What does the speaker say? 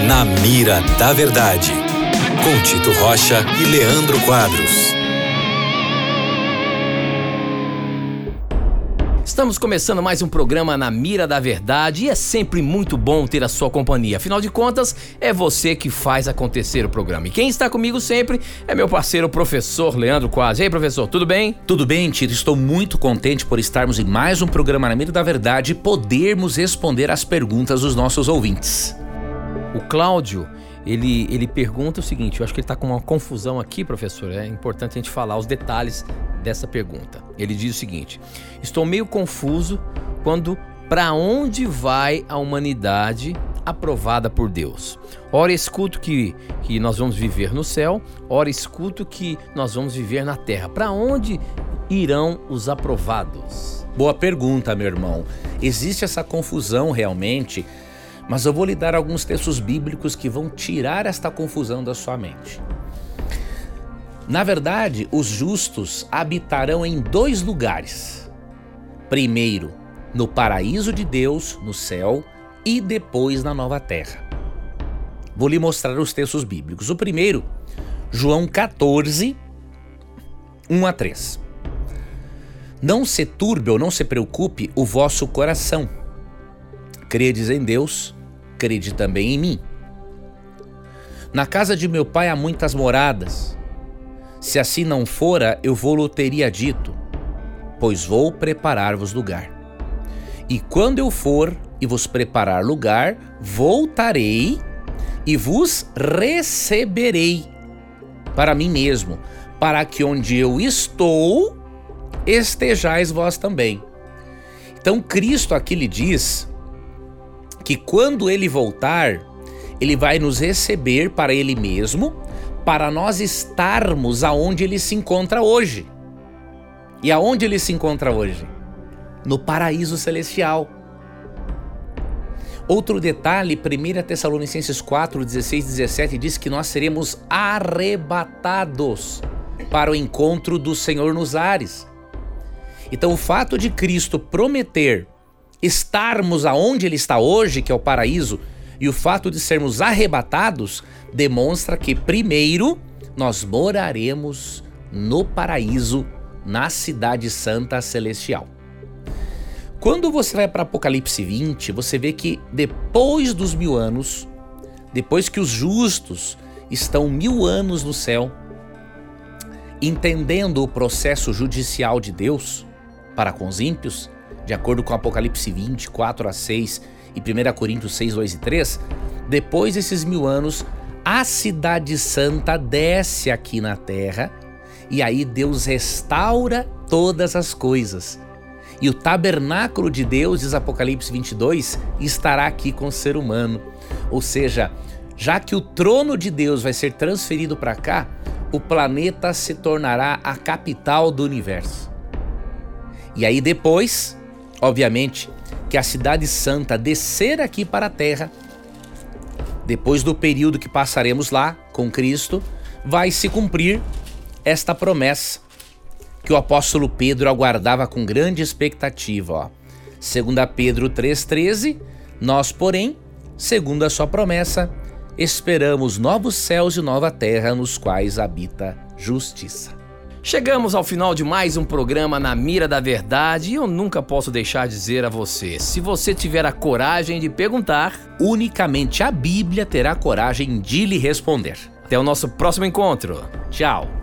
Na Mira da Verdade, com Tito Rocha e Leandro Quadros. Estamos começando mais um programa Na Mira da Verdade e é sempre muito bom ter a sua companhia. Afinal de contas, é você que faz acontecer o programa. E quem está comigo sempre é meu parceiro, professor Leandro Quadros. E aí, professor, tudo bem? Tudo bem, Tito. Estou muito contente por estarmos em mais um programa Na Mira da Verdade e podermos responder às perguntas dos nossos ouvintes. O Cláudio, ele pergunta o seguinte, eu acho que ele está com uma confusão aqui, professor, é importante a gente falar os detalhes dessa pergunta. Ele diz o seguinte: estou meio confuso quando para onde vai a humanidade aprovada por Deus. Ora escuto que nós vamos viver no céu, ora escuto que nós vamos viver na terra. Para onde irão os aprovados? Boa pergunta, meu irmão. Existe essa confusão realmente, mas eu vou lhe dar alguns textos bíblicos que vão tirar esta confusão da sua mente. Na verdade, os justos habitarão em dois lugares. Primeiro, no paraíso de Deus, no céu, e depois na nova terra. Vou lhe mostrar os textos bíblicos. O primeiro, João 14, 1-3. Não se turbe ou não se preocupe o vosso coração. Credes em Deus, crede também em mim. Na casa de meu pai há muitas moradas. Se assim não fora, eu vou-lo teria dito, pois vou preparar-vos lugar. E quando eu for e vos preparar lugar, voltarei e vos receberei para mim mesmo, para que onde eu estou, estejais vós também. Então Cristo aqui lhe diz que quando ele voltar, ele vai nos receber para ele mesmo, para nós estarmos aonde ele se encontra hoje. E aonde ele se encontra hoje? No paraíso celestial. Outro detalhe, 1 Tessalonicenses 4, 16 e 17 diz que nós seremos arrebatados para o encontro do Senhor nos ares. Então o fato de Cristo prometer estarmos aonde ele está hoje, que é o paraíso, e o fato de sermos arrebatados demonstra que primeiro nós moraremos no paraíso, na cidade santa celestial. Quando você vai para Apocalipse 20, você vê que depois dos 1000 anos, depois que os justos estão 1000 anos no céu, entendendo o processo judicial de Deus para com os ímpios, de acordo com Apocalipse 20, 4-6 e 1 Coríntios 6, 2 e 3, depois desses 1000 anos, a cidade santa desce aqui na terra e aí Deus restaura todas as coisas. E o tabernáculo de Deus, diz Apocalipse 22, estará aqui com o ser humano. Ou seja, já que o trono de Deus vai ser transferido para cá, o planeta se tornará a capital do universo. E aí depois, obviamente, que a cidade santa descer aqui para a terra, depois do período que passaremos lá com Cristo, vai se cumprir esta promessa que o apóstolo Pedro aguardava com grande expectativa. 2 Pedro 3,13, nós, porém, segundo a sua promessa, esperamos novos céus e nova terra nos quais habita justiça. Chegamos ao final de mais um programa Na Mira da Verdade e eu nunca posso deixar de dizer a você, se você tiver a coragem de perguntar, unicamente a Bíblia terá coragem de lhe responder. Até o nosso próximo encontro. Tchau.